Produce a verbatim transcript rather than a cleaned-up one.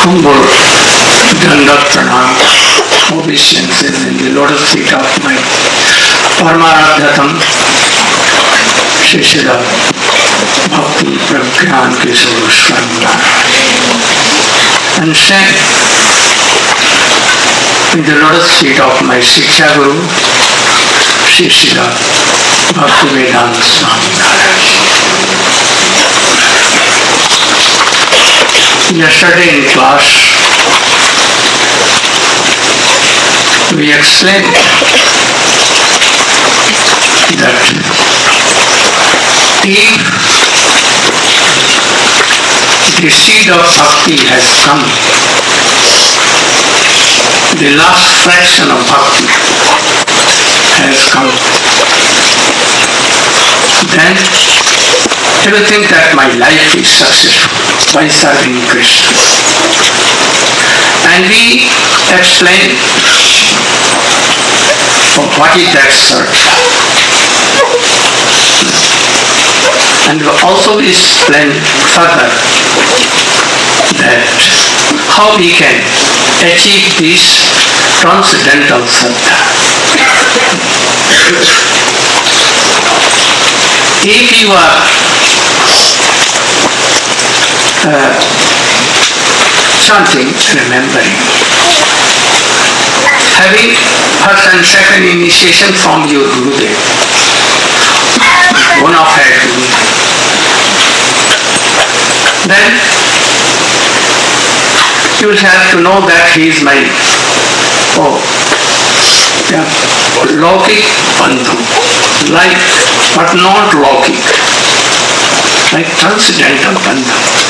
humble Dandat Pranam obeisances in the lotus feet of my Paramaradhatam Shishira Bhakti Pragyan Kishore Swami and say in the lotus feet of my Shiksha Guru Shishira Bhaktivedanta Swami Maharaj. Yesterday in class, we explained that if the seed of bhakti has come, the last fraction of bhakti has come, then you will think that my life is successful by serving Krishna. And we explain for what is that search. And also we explain further that how we can achieve this transcendental saddha. If you are uh, chanting, remembering, having first and second initiation from your Gurudev, bona fide Gurudev, then you will have to know that he is my oh, yeah, Laukik Bandhu, like but not Laukik, like transcendental Bandhu.